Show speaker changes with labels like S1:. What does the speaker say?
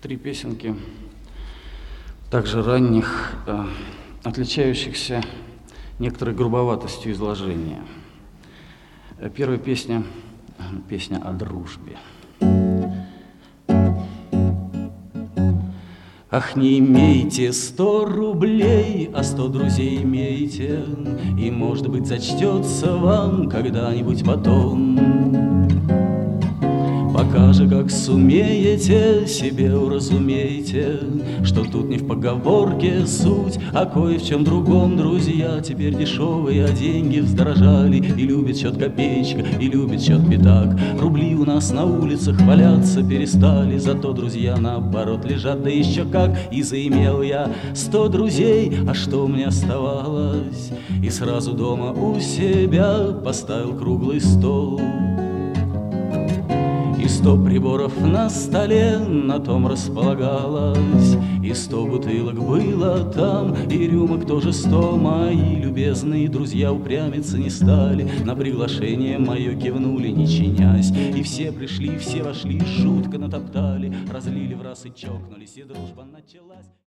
S1: Три песенки, также ранних, отличающихся некоторой грубоватостью изложения. Первая песня – песня о дружбе. Ах, не имейте 100 рублей, а 100 друзей имейте, и, может быть, зачтется вам когда-нибудь потом. Пока же, как сумеете, себе уразумейте, что тут не в поговорке суть, а кое в чем другом. Друзья теперь дешевые, а деньги вздорожали, и любит счет копеечка, и любит счет пятак. Рубли у нас на улицах валяться перестали, зато друзья наоборот лежат, да еще как. И заимел я 100 друзей, а что мне оставалось? И сразу дома у себя поставил круглый стол. И 100 приборов на столе на том располагалось, и 100 бутылок было там, и рюмок тоже 100. Мои любезные друзья упрямиться не стали, на приглашение мое кивнули, не чинясь. И все пришли, все вошли, шутка натоптали, разлили в раз и чокнулись, и дружба началась.